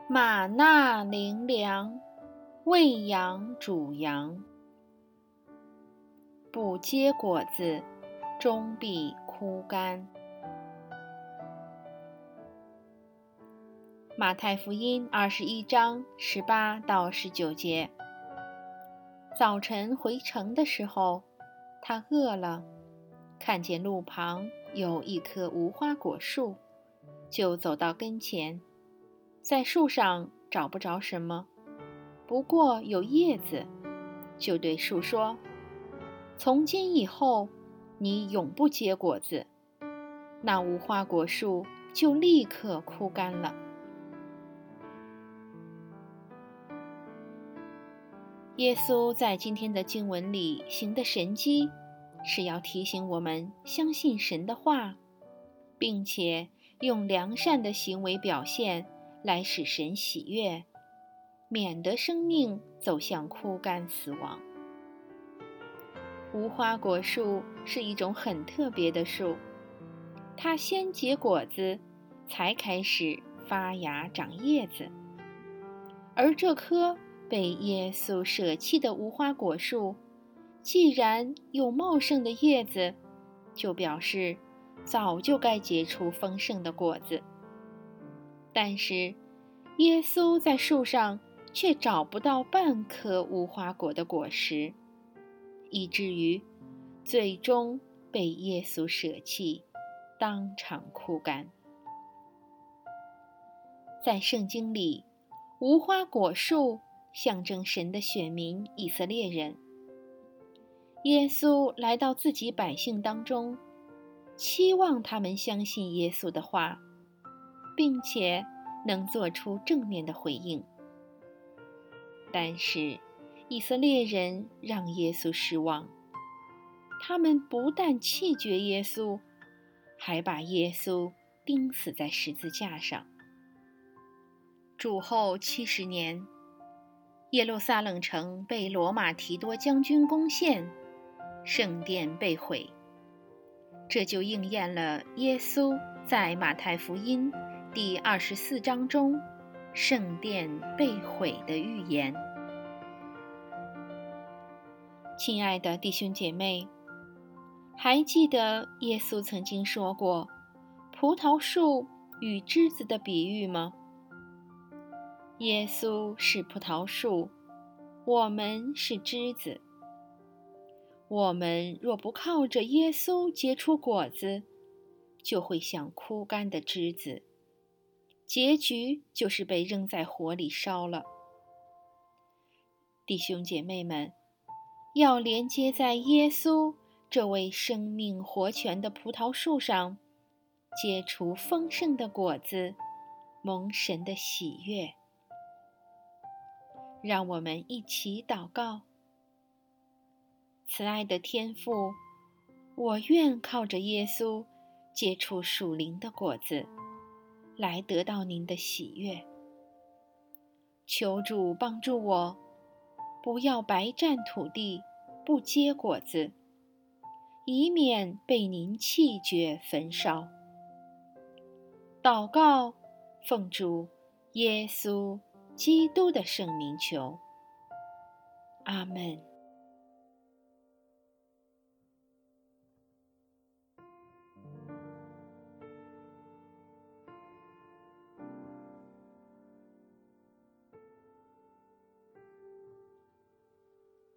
玛纳灵粮，喂养主羊。不结果子，终必枯干。马太福音21章18到19节。早晨回城的时候，他饿了，看见路旁有一棵无花果树，就走到跟前，在树上找不着什么，不过有叶子，就对树说：从今以后，你永不结果子。那无花果树就立刻枯干了。耶稣在今天的经文里行的神迹，是要提醒我们相信神的话，并且用良善的行为表现来使神喜悦，免得生命走向枯干死亡。无花果树是一种很特别的树，它先结果子，才开始发芽长叶子。而这棵被耶稣舍弃的无花果树，既然有茂盛的叶子，就表示早就该结出丰盛的果子。但是耶稣在树上却找不到半颗无花果的果实，以至于最终被耶稣舍弃，当场枯干。在圣经里，无花果树象征神的选民以色列人。耶稣来到自己百姓当中，期望他们相信耶稣的话，并且能做出正面的回应。但是以色列人让耶稣失望，他们不但弃绝耶稣，还把耶稣钉死在十字架上。主后70年，耶路撒冷城被罗马提多将军攻陷，圣殿被毁。这就应验了耶稣在马太福音第24章中圣殿被毁的预言。亲爱的弟兄姐妹，还记得耶稣曾经说过葡萄树与枝子的比喻吗？耶稣是葡萄树，我们是枝子。我们若不靠着耶稣结出果子，就会像枯干的枝子，结局就是被扔在火里烧了。弟兄姐妹们，要连接在耶稣这位生命活泉的葡萄树上，结出丰盛的果子，蒙神的喜悦。让我们一起祷告。慈爱的天父，我愿靠着耶稣结出属灵的果子，来得到您的喜悦。求主帮助我，不要白占土地，不结果子，以免被您弃绝焚烧。祷告，奉主耶稣基督的圣名求，阿们。